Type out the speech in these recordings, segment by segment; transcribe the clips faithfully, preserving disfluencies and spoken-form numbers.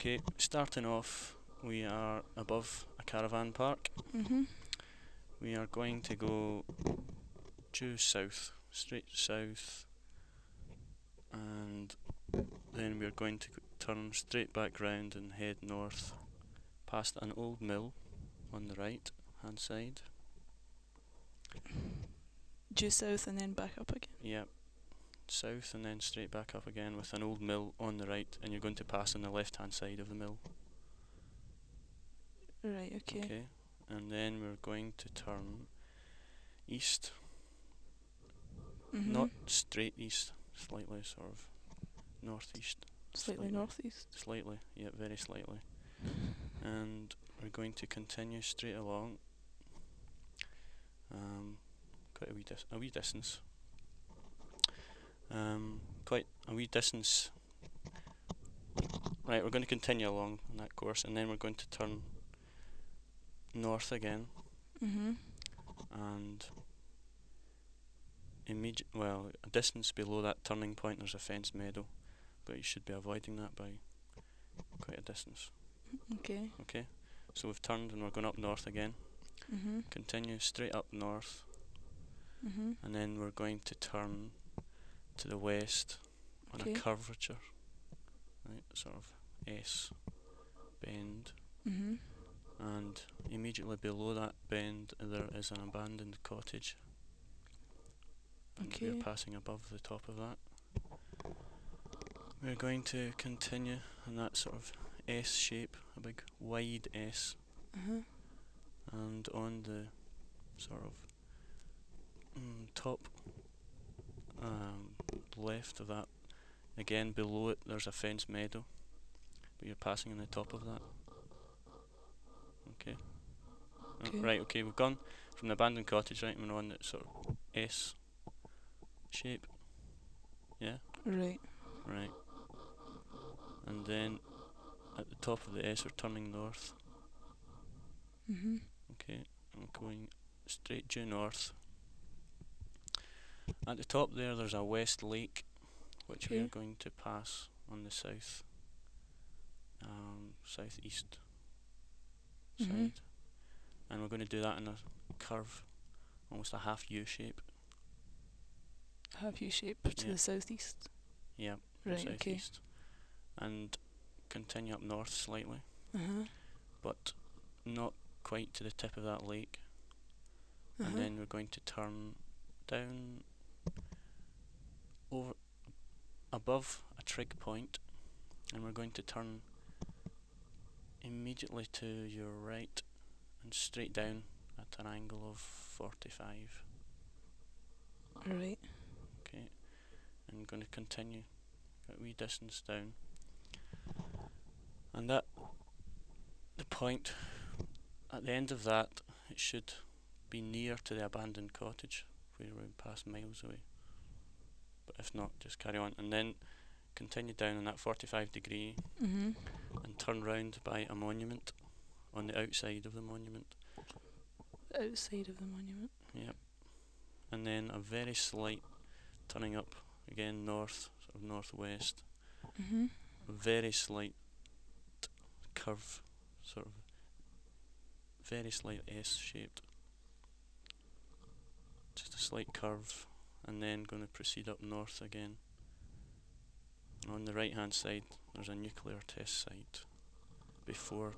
Okay, starting off, we are above a caravan park. Mhm. We are going to go due south, straight south, and then we're going to turn straight back round and head north, past an old mill on the right hand side. Due south and then back up again. Yep, south and then straight back up again with an old mill on the right, and you're going to pass on the left hand side of the mill. Right, okay. Okay, and then we're going to turn east, Mhm. not straight east, slightly sort of northeast. Slightly, slightly. northeast. Slightly, yeah, very slightly. And we're going to continue straight along. Um, quite a wee, dis- a wee distance. Um, quite a wee distance. Right, we're going to continue along on that course, and then we're going to turn north again, Mhm. and immediate, well, a distance below that turning point, there's a fenced meadow, but you should be avoiding that by quite a distance. Okay. Okay, so we've turned and we're going up north again. Mhm. Continue straight up north, Mhm. and then we're going to turn to the west on Okay. a curvature, right, sort of S bend, Mhm. and immediately below that bend there is an abandoned cottage, and we're Okay. passing above the top of that. We're going to continue in that sort of S shape, a big wide S, Uh-huh. and on the sort of mm, top um, left of that, again below it there's a fenced meadow, but you're passing on the top of that. Okay. Oh, Okay. right, okay, we've gone from the abandoned cottage, right, and we're on that sort of S shape. Yeah? Right. Right. And then at the top of the S we're turning north. Mhm. Okay, I'm going straight due north. At the top there there's a west lake, which we are Okay. going to pass on the south, um, southeast Mhm. side. And we're going to do that in a curve, almost a half U shape. Half U shape to Yeah. the southeast. Yeah, Right, okay. southeast. And continue up north slightly, Uh-huh. but not quite to the tip of that lake. Uh-huh. And then we're going to turn down over above a trig point, and we're going to turn immediately to your right and straight down at an angle of forty-five. Right. Okay, and we're going to continue a wee distance down, and at the point at the end of that it should be near to the abandoned cottage where we pass miles away, but if not, just carry on and then continue down on that forty-five degree Mhm. and turn round by a monument on the outside of the monument. Outside of the monument. Yep. And then a very slight turning up again north, sort of northwest. Mhm. A very slight curve, sort of very slight S shaped. Just a slight curve, and then going to proceed up north again. On the right hand side there's a nuclear test site before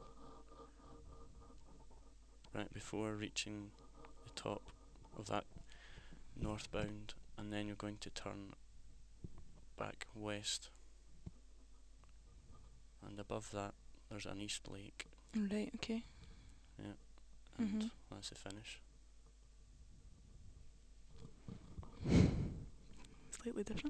right before reaching the top of that northbound, and then you're going to turn back west, and above that there's an east lake. Right, okay. Yeah, and Mhm. that's the finish. Slightly different.